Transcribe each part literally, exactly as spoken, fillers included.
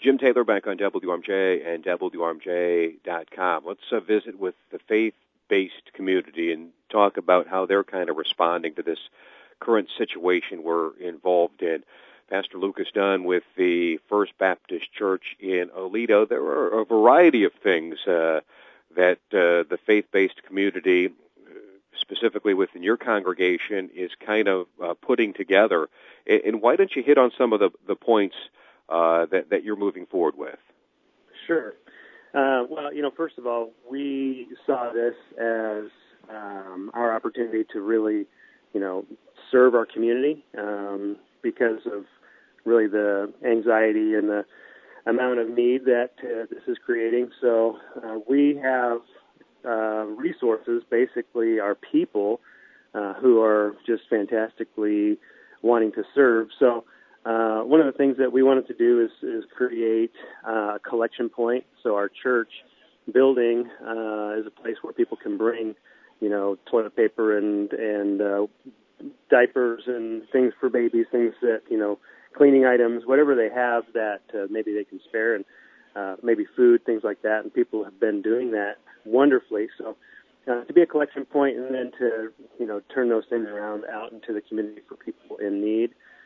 Jim Taylor back on W R M J and W R M J dot com. Let's uh, visit with the faith-based community and talk about how they're kind of responding to this current situation we're involved in. Pastor Lucas Dunn with the First Baptist Church in Aledo. There are a variety of things uh, that uh, the faith-based community, specifically within your congregation, is kind of uh, putting together. And why don't you hit on some of the, the points uh, that, that you're moving forward with? Sure. Uh, well, you know, first of all, we saw this as um, our opportunity to really, you know, serve our community um, because of really the anxiety and the amount of need that uh, this is creating. So uh, we have uh, resources, basically our people uh, who are just fantastically wanting to serve. So uh, one of the things that we wanted to do is, is create uh, a collection point. So our church building uh, is a place where people can bring, you know, toilet paper and, and uh, diapers and things for babies, things that, you know, cleaning items, whatever they have that uh, maybe they can spare, and uh, maybe food, things like that. And people have been doing that wonderfully. So uh, to be a collection point and then to, you know, turn those things around out into the community for people in need.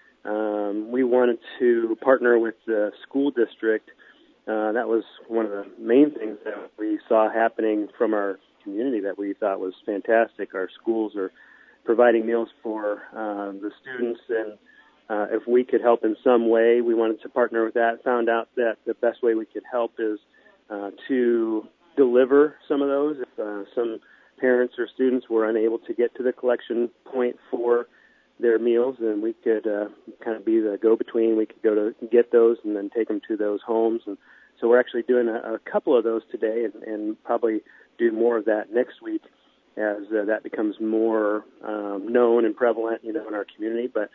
Um, we wanted to partner with the school district. Uh, that was one of the main things that we saw happening from our community that we thought was fantastic. Our schools are providing meals for uh, the students, and Uh, if we could help in some way, we wanted to partner with that. Found out that the best way we could help is uh, to deliver some of those. If uh, some parents or students were unable to get to the collection point for their meals, then we could uh, kind of be the go-between. We could go to get those and then take them to those homes. And so we're actually doing a, a couple of those today, and, and probably do more of that next week as uh, that becomes more um, known and prevalent, you know, in our community. But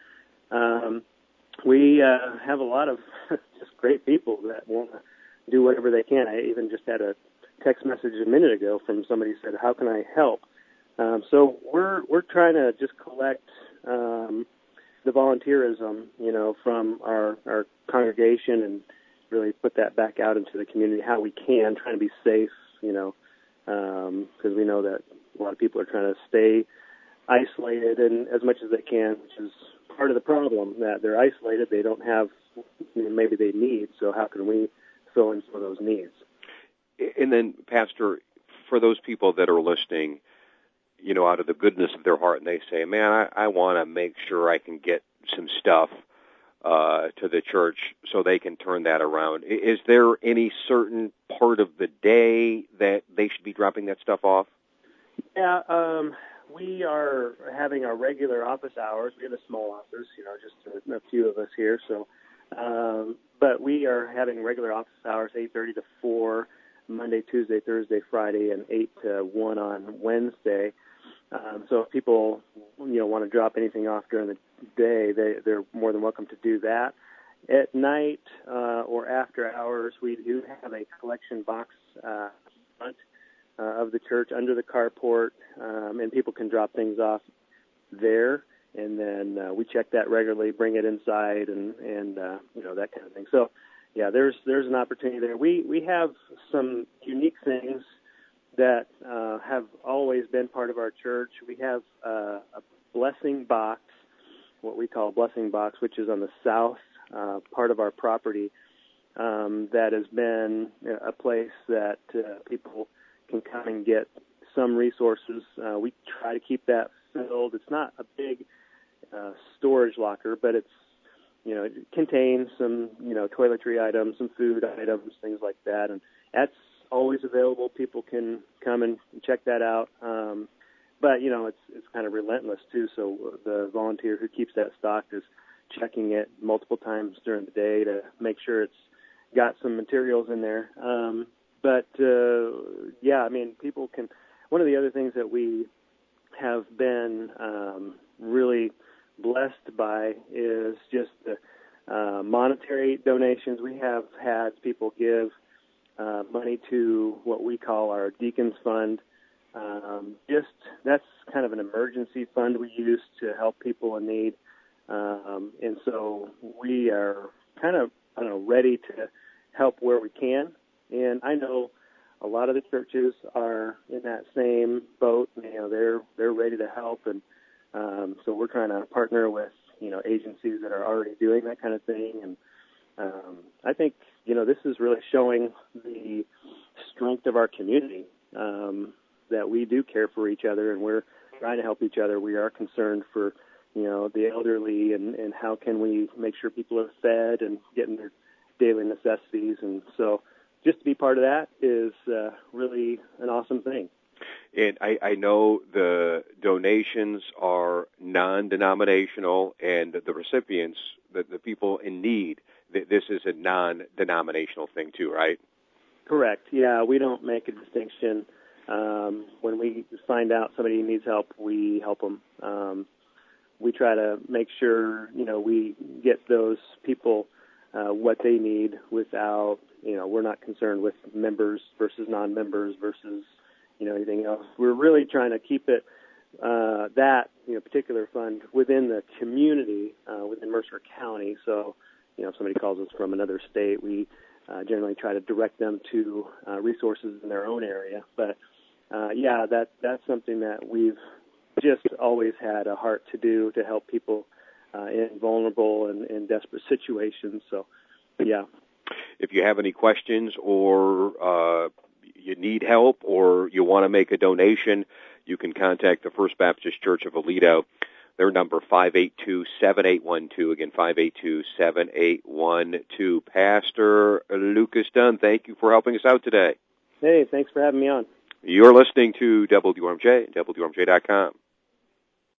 Um, we uh, have a lot of just great people that want to do whatever they can. I even just had a text message a minute ago from somebody who said, "How can I help?" Um, so we're we're trying to just collect um, the volunteerism, you know, from our, our congregation and really put that back out into the community how we can, trying to be safe, you know, because um, we know that a lot of people are trying to stay isolated and as much as they can, which is part of the problem, that they're isolated, they don't have, you know, maybe they need, so how can we fill in some of those needs? And then, Pastor, for those people that are listening, you know, out of the goodness of their heart, and they say, man, I, I want to make sure I can get some stuff uh, to the church so they can turn that around. Is there any certain part of the day that they should be dropping that stuff off? Yeah, um... we are having our regular office hours. We have a small office, you know, just a, a few of us here. So, um, but we are having regular office hours, eight thirty to four, Monday, Tuesday, Thursday, Friday, and eight to one on Wednesday. Um, so if people, you know, want to drop anything off during the day, they, they're more than welcome to do that. At night uh, or after hours, we do have a collection box uh, front Uh, of the church under the carport, um, and people can drop things off there, and then uh, we check that regularly, bring it inside, and and uh, you know, that kind of thing. So, yeah, there's there's an opportunity there. We we have some unique things that uh, have always been part of our church. We have uh, a blessing box, what we call a blessing box, which is on the south uh, part of our property. Um, that has been a place that uh, people can come and get some resources. Uh, we try to keep that filled. It's not a big uh, storage locker, but it's, you know, it contains some, you know, toiletry items, some food items, things like that. And that's always available. People can come and check that out. Um, but, you know, it's it's kind of relentless, too. So the volunteer who keeps that stocked is checking it multiple times during the day to make sure it's got some materials in there. Um, but, uh, yeah, I mean, people can – one of the other things that we have been um, really blessed by is just the uh, monetary donations. We have had people give uh, money to what we call our Deacons Fund. Um, just that's kind of an emergency fund we use to help people in need. Um, and so we are kind of, I don't know, ready to help where we can. And I know a lot of the churches are in that same boat. You know, they're they're ready to help, and um, so we're trying to partner with you know agencies that are already doing that kind of thing. And um, I think you know this is really showing the strength of our community, um, that we do care for each other, and we're trying to help each other. We are concerned for you know the elderly, and, and how can we make sure people are fed and getting their daily necessities. And so just to be part of that is uh, really an awesome thing. And I, I know the donations are non-denominational, and the recipients, the, the people in need, th- this is a non-denominational thing too, right? Correct. Yeah, we don't make a distinction. Um, when we find out somebody needs help, we help them. Um, we try to make sure, you know, we get those people uh, what they need without, you know, we're not concerned with members versus non-members versus, you know, anything else. We're really trying to keep it, uh, that, you know, particular fund within the community, uh, within Mercer County. So, you know, if somebody calls us from another state, we uh, generally try to direct them to uh, resources in their own area. But, uh, yeah, that that's something that we've just always had a heart to do, to help people uh, in vulnerable and, and desperate situations. So, yeah. If you have any questions, or uh, you need help, or you want to make a donation, you can contact the First Baptist Church of Aledo. Their number, five eight two, seven eight one two. Again, five eight two, seven eight one two. Pastor Lucas Dunn, thank you for helping us out today. Hey, thanks for having me on. You're listening to W R M J, W R M J dot com.